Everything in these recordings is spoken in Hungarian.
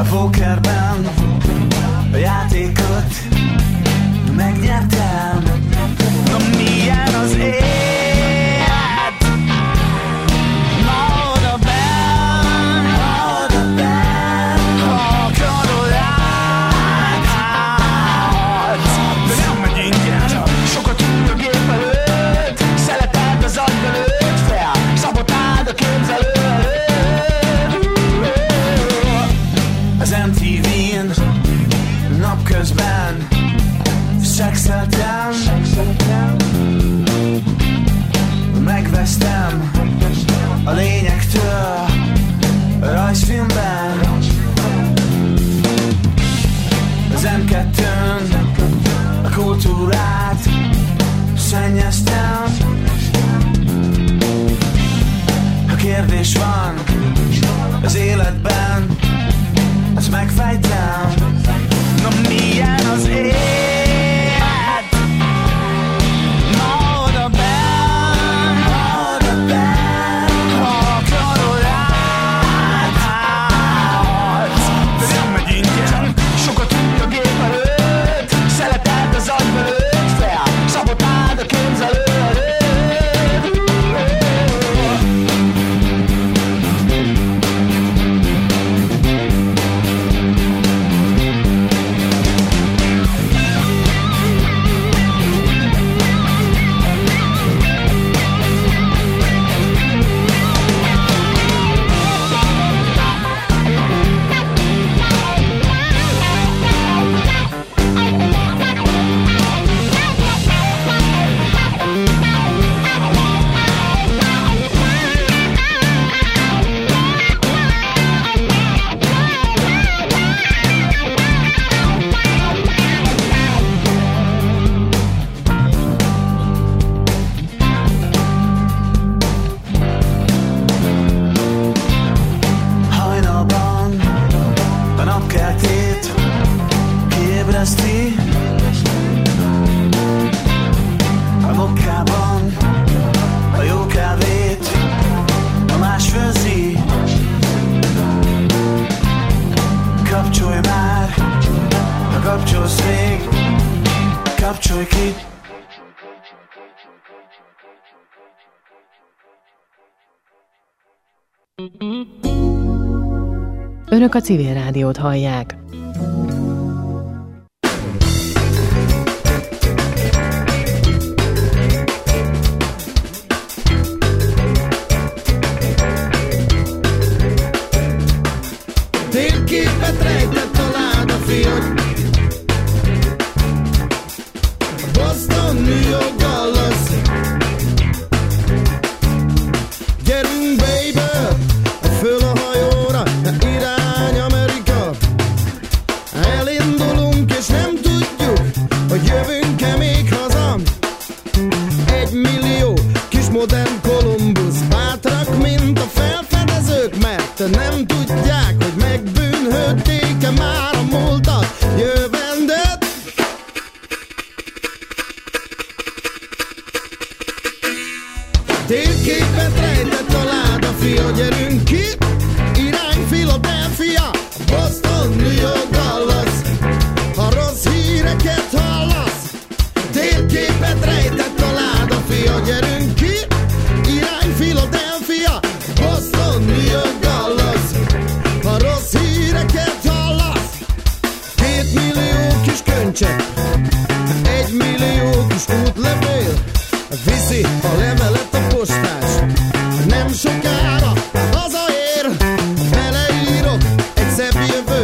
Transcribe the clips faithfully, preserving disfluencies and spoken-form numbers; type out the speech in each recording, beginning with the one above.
a pókerben a játékot megnyertem. Na milyen az élet? Ma oda benn, ma oda benn, ha akarod áthatsz. De nem megy ingyen, sokat ül a gép előtt, szeleted az agy belőtt fel, szabotáld a képzelő előtt. Az em té vén napközben szexeltem, megvesztem a lényektől a rajzfilmben. Az em kettőn a kultúrát szennyeztem. Ha kérdés van az életben, azt megfejtem. Na milyen az élet? Ma oda benn, ma oda benn, ha akarod áthatsz. De nem megy ingyen, sokat ül a gép előtt, szeleted az agy belőtt fel, szabotáld a képzelő előtt. A mokkában a jó kávét a más főzi. Kapcsolj már, ha kapcsolsz még, kapcsolj ki. Önök a Civil Rádiót hallják. Térképet rejtett a ládafiók, Boston, New York, Dallas. Gyerünk baby, föl a hajóra, irány Amerika. Elindulunk és nem tudjuk, hogy jövünk-e még haza. Egy millió kis modern Kolumbusz, bátrak, mint a felfedezők, mert nem tudják, hogy megbűnhődték-e már a múltat, jövendőt. Térképet rejtett a ládafia, gyerünk ki, irány Philadelphia, Boston, New York, Dallas. Ha rossz híreket hallasz, térképet rejtett a ládafia, gyerünk ki, irány Philadelphia, Boston, New York, Dallas. Ha rossz híreket hallasz, két millió kis köncse, egy millió kis útlevél, viszi a levelet a postás, nem sokára hazaér, beleírok egy szebb jövő.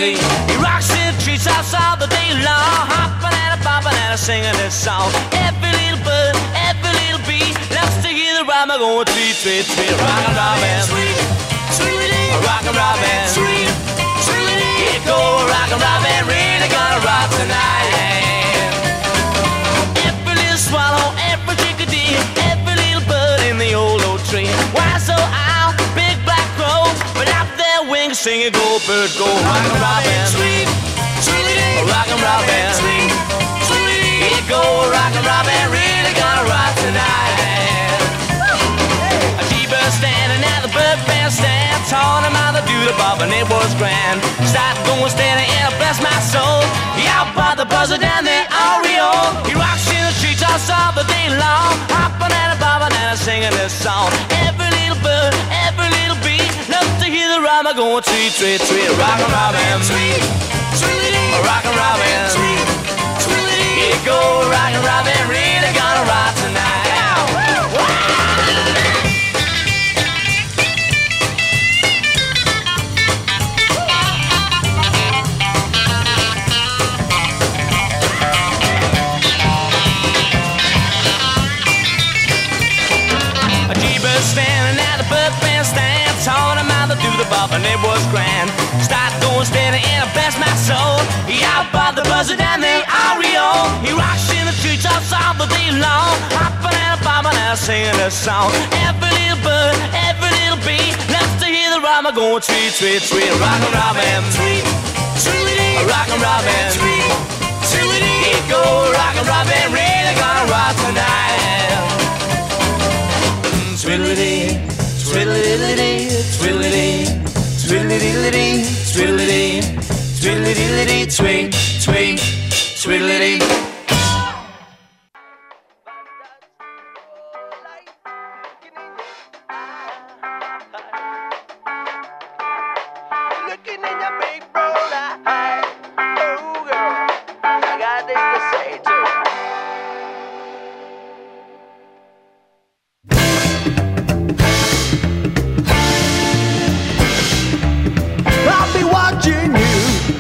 sweetly. He rocks in the treetops all the day long, hopping and a bopping and a singing this song. Every little bird, every little bee loves to hear the rhyme going tweet, tweet, tweet. Rockin' Robin, sweet, sweetie. Rockin' Robin, sweet, sweetie. Here go Rockin' Robin, really gonna rock tonight. Every little swallow, every chickadee, every little bird in the old oak tree. Why so owl, big black crow, but out their wings singing go bird go. Rockin' Robin, sweet, sweetie. Rockin' Robin, sweet, sweetie. Here go Rockin' Robin, really gonna rock tonight. A T-bird standing at the bird bandstand, taught him how to do the bob and it was grand. Started going steady and bless my soul. He out by the buzzer down there, Oriole. He rocks in the treetops all the day long, hopping and a bobbing and a singing this song. Every little bird, every little bee loves to hear the rhyme going tweet, tweet, tweet. Rockin' Robin, sweet, sweetie. Rockin' Robin, sweet, sweetie. Here go Rockin' Robin, really gonna rock tonight. Standing at the bird bandstand, taught him how to do the bop and it was grand. Started going steady and I bless my soul. He out by the buzzer down there, Oriole. He rocks in the treetops all the day long, hopping and a bobbing and a singing a song. Every little bird, every little bee loves to hear the rhyme going tweet, tweet, tweet. Rockin' Robin, sweet, sweetie. Rockin' Robin, sweet, sweetie. Here go Rockin' Robin, really gonna rock tonight. Twiddly-dee, twiddly-dee, twiddly-dee, twiddly-dee, twiddly-dee, twiddly-dee, tweet, tweet, twiddly-dee. Looking in your big brown eye, oh girl, I got things to say to you. I'll be watching you.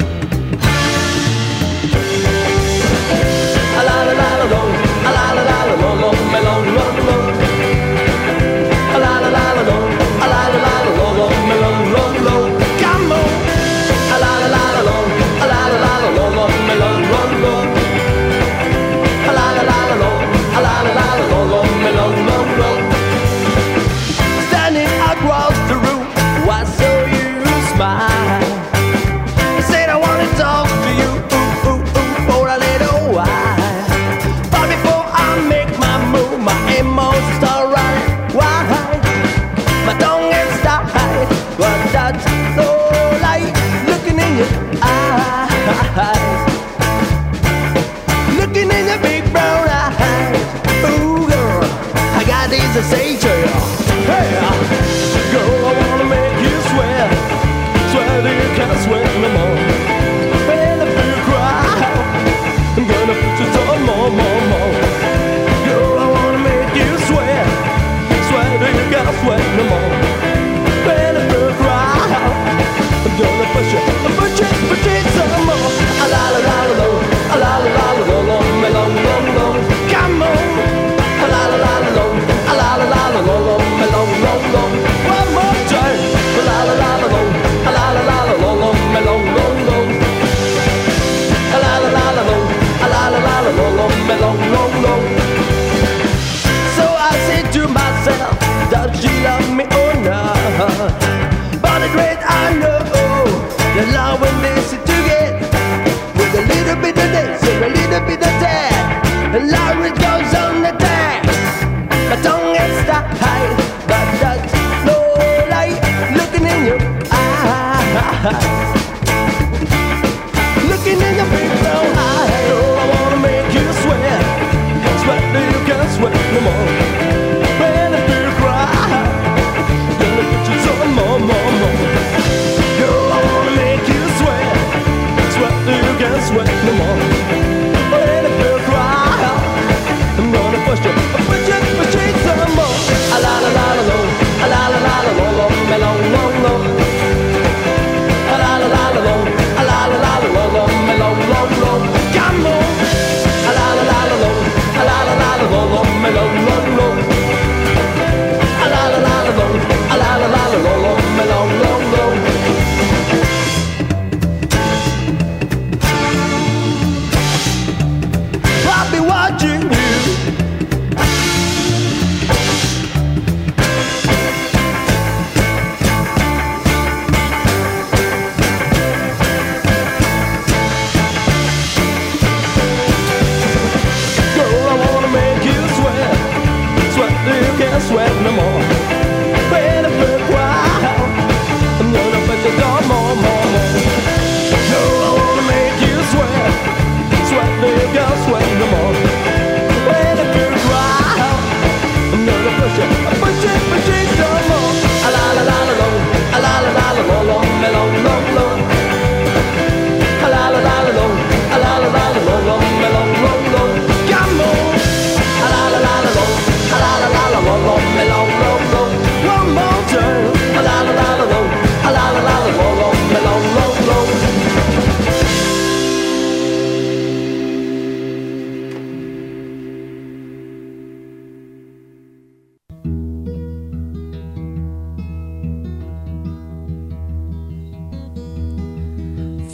A la la la la long, a la la la la long, long, long, long, long. A la la la la long, a la la la la long, long, long, long. Come on. A la la la la long, a la la la la long, long, long, long. A la la la la long, a la la la la long, long, long, long. Standing across the room, why so you smile? I said I wanna talk to you, ooh, ooh, ooh, for a little while. But before I make my move, my emotions start running wild. My tongue is tied, but that's so light. Looking in your eyes, looking in your big brown eyes. Ooh, girl, I got these to say to you. Hey, girl, I wanna make you sweat. Swear that you can't sweat no more. And if you cry, I'm gonna put you on more, more, more. Girl, I wanna make you sweat. Swear that you can't sweat no more. And if you cry, I'm gonna push you, push you, push you some more. A la la la la, a la la la la, long, long, long, long. Come on. A la la la la, a la la la la, long, long, long, long. One more time. A la la la la, a la la la la, long, long, long, long, long. A la la la la, a la la la la, long, long, long, long. So I said to myself, does she love me?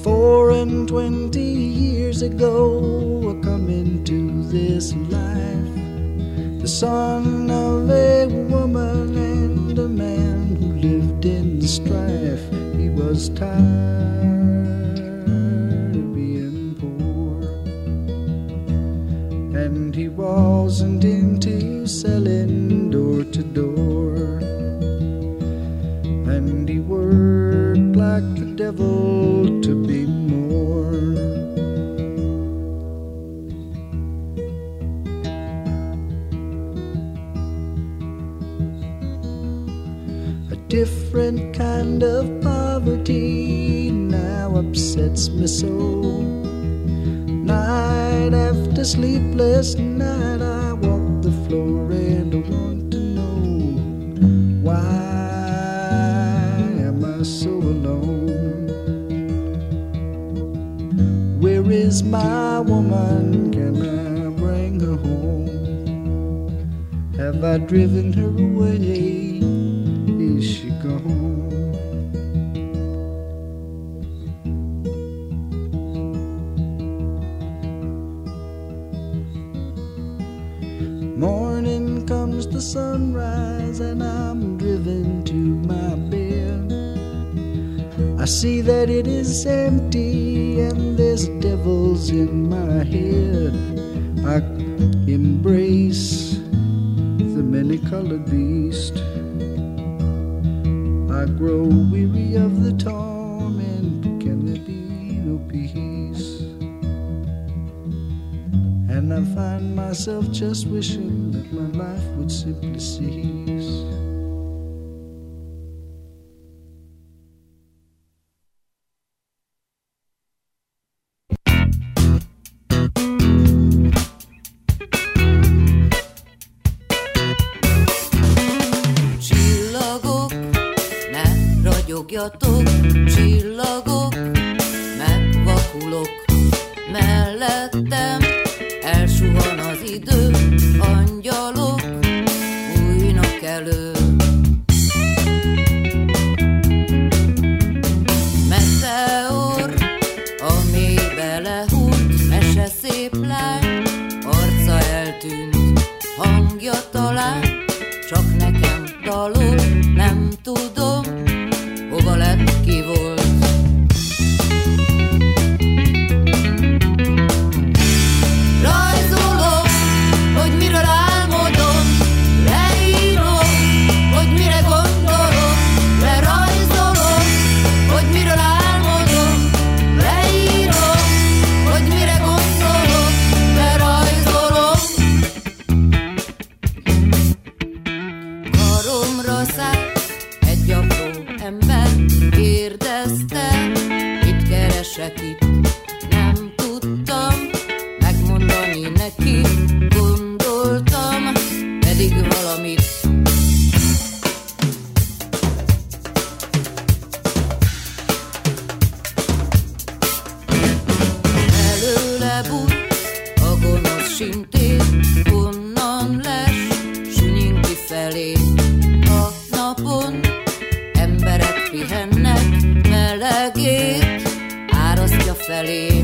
Four and twenty years ago, I come into this life, the son of a woman and a man who lived in strife. He was tired of being poor, and he wasn't into selling door to door, and he worked like the devil to be more. A different kind of poverty now upsets me so. Night after sleepless night, I walk the floor and I want to know, why am I so alone? Where is my woman? Can I bring her home? Have I driven her away? Is she gone? Morning comes the sunrise and I'm driven to my bed. I see that it is empty and there's devils in my head. I embrace the many-colored beast. I grow weary of the torment. Can there be no peace? And I find myself just wishing that my life would simply cease. Csillagok, ne ragyogjatok, csillagok, megvakulok mellettem. Elsuhan az idő, angyalok bújnak elő. Meteor, a mélybe lehúlt, mese szép lány, arca eltűnt, hangja talán, csak nekem dalol, nem tudom, hova lett, ki volt. Itt nem tudtam megmondani neki, gondoltam pedig valamit. Előle bújt a gonosz sintér, onnan les, sünyink kifelé. A napon emberek pihennek, melegét árasztja felém.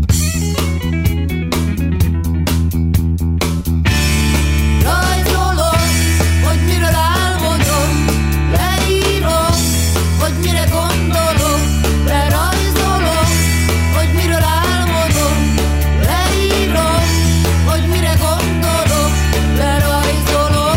Rajzolom, hogy miről álmodom, leírom, hogy mire gondolok, lerajzolom, hogy miről álmodom, leírom, hogy mire gondolok, lerajzolom.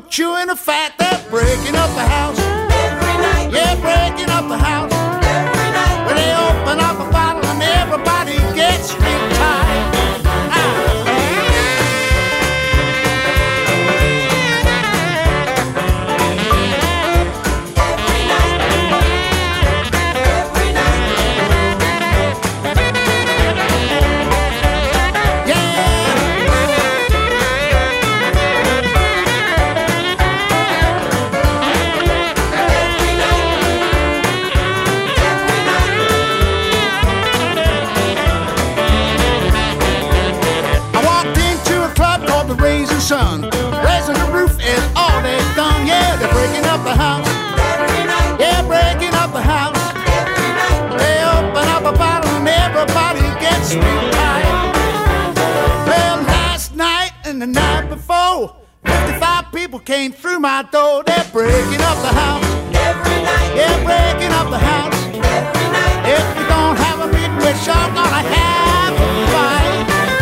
chewing the fat, they're breaking up the house. Every night. Yeah, breaking up the house. Every night. When they open up a bottle and everybody gets real tired. Sun. Raising the roof is all they've done. Yeah, they're breaking up the house. Every night. Yeah, breaking up the house. Every night. They open up a bottle and everybody gets real tired. Well, last night and the night before, fifty-five people came through my door. They're breaking up the house. Every night. Yeah, breaking up the house. Every night. If we don't have a meeting, we're sure gonna have a fight.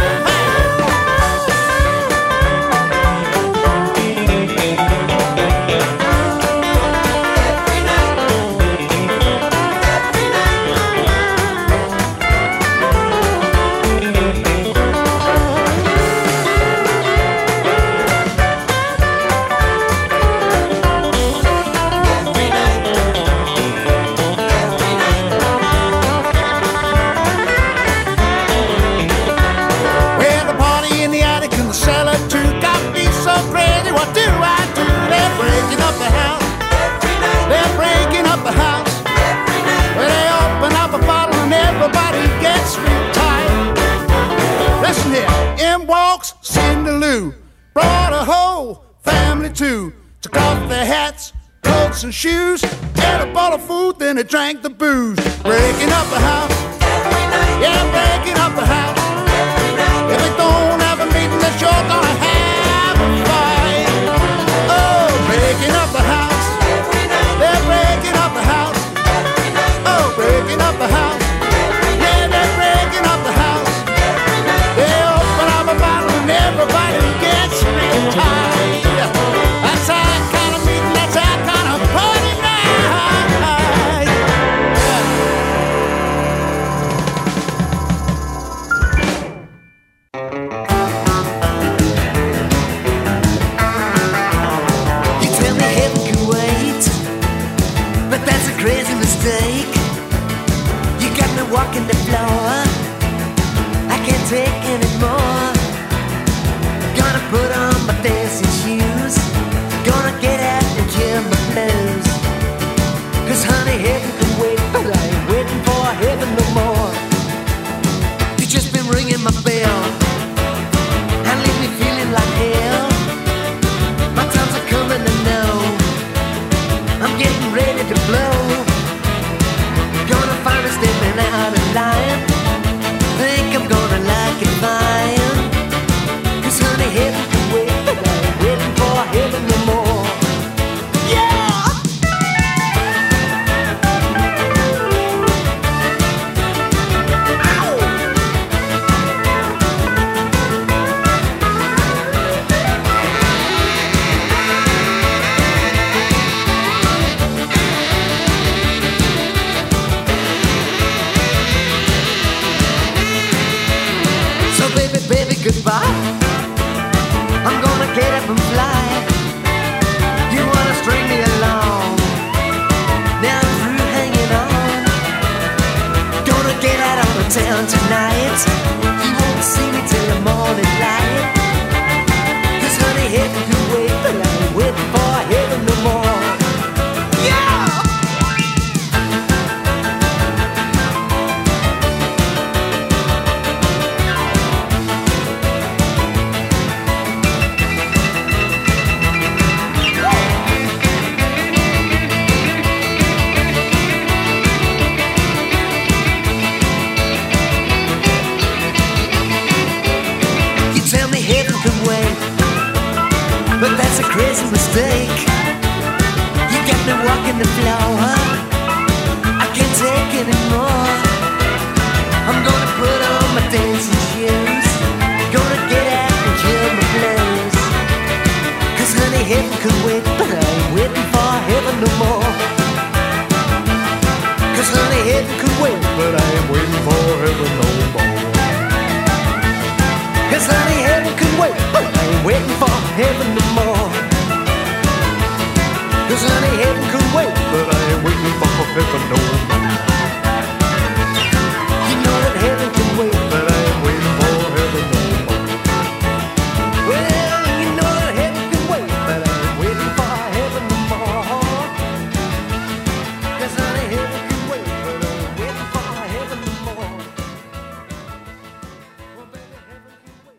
Everybody gets real tired. Listen here, in walks Cindy Lou, brought a whole family too. Took off their hats, coats and shoes, ate a bowl of food, then they drank the booze. Breaking up the house, every night. Yeah, breaking up the house, every night. If they don't have a meeting, they're sure gonna have a fight. Oh, breaking up the house, every night. They're breaking up the house, every night. Oh, breaking up the house. Everybody gets real tired. That's our kind of meeting, that's our kind of party night. You tell me heaven can wait, but that's a crazy mistake. You got me walking the floor, I can't take anymore. Gonna put on my dancing shoes, gonna get out and kill my blues. Cause honey, heaven can wait, but I ain't waiting for heaven no more. You just been ringing my bell and leave me feeling like hell. My times are coming and now I'm getting ready to blow. Gonna find me stepping out of line, think I'm gonna like it fine. Honey, heaven can wait, but I ain't waiting for heaven no more. Yeah! Ow! So baby, baby, goodbye. I'm gonna get up and fly. You wanna string me along? Now I'm through hanging on. Gonna get out of the town tonight. You won't see me till the morning light. Cause honey, heaven can wait, but I ain't waiting for heaven no more. Yeah! But that's a crazy mistake. You got me walking the floor, I can't take anymore. I'm gonna put on my dancing shoes, gonna get out and kill my blues. Cause honey, heaven could heaven could wait, but I ain't waiting for heaven no more. Cause honey, heaven could wait, but I ain't waiting for heaven no more. Cause honey, heaven could wait, but I ain't waiting for heaven no more. You know that heaven can wait, but I ain't waiting for heaven no more. Well, you know that heaven can wait, but I ain't waiting for heaven no more. Cause honey, heaven can wait, but I ain't waiting for heaven no more. Well, baby, heaven can wait.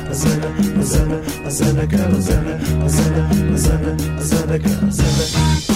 Zene, zene, zene, zene, zene, zene, zene, zene, zene,